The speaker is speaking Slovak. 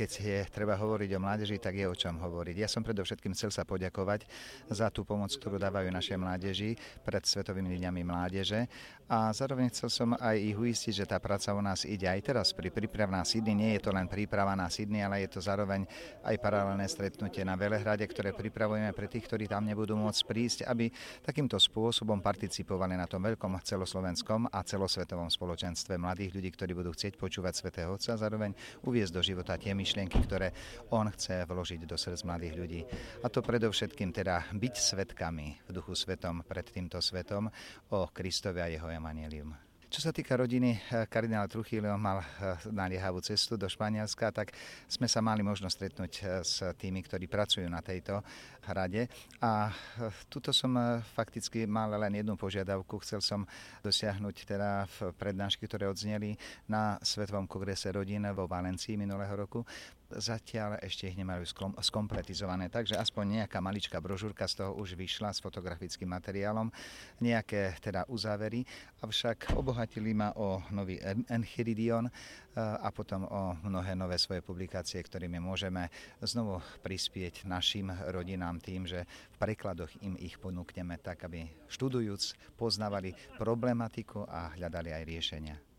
keď je treba hovoriť o mládeži, tak je o čom hovoriť. Ja som predovšetkým chcel sa poďakovať za tú pomoc, ktorú dávajú našej mládeži pred Svetovými dňami mládeže a zároveň chcel som aj ich uistiť, že tá práca u nás ide aj teraz pri príprave na Sydney. Nie je to len príprava na Sydney, ale je to zároveň aj paralelné stretnutie na Velehrade, ktoré pripravujeme pre tých, ktorí tam nebudú môcť prísť, aby takýmto spôsobom participovali na tom veľkom celoslovenskom a celosvetovom spoločenstve mladých ľudí, ktorí budú chcieť počúvať Svätého Otca a zároveň uviesť do života tie myšlienky, ktoré on chce vložiť do srdc mladých ľudí. A to predovšetkým teda byť svedkami v Duchu Svetom pred týmto svetom o Kristovi a jeho evanjelium. Čo sa týka rodiny, kardinál Trujillo mal naliehavú cestu do Španielska, tak sme sa mali možnosť stretnúť s tými, ktorí pracujú na tejto rade. A tuto som fakticky mal len jednu požiadavku. Chcel som dosiahnuť teda v prednášky, ktoré odzneli na Svetovom kongrese rodín vo Valencii minulého roku. Zatiaľ ešte ich nemajú skompletizované, takže aspoň nejaká maličká brožúrka z toho už vyšla s fotografickým materiálom, nejaké teda uzávery, avšak obohatili ma o nový Enchiridion a potom o mnohé nové svoje publikácie, ktorými môžeme znovu prispieť našim rodinám tým, že v prekladoch im ich ponúkneme tak, aby študujúc poznávali problematiku a hľadali aj riešenia.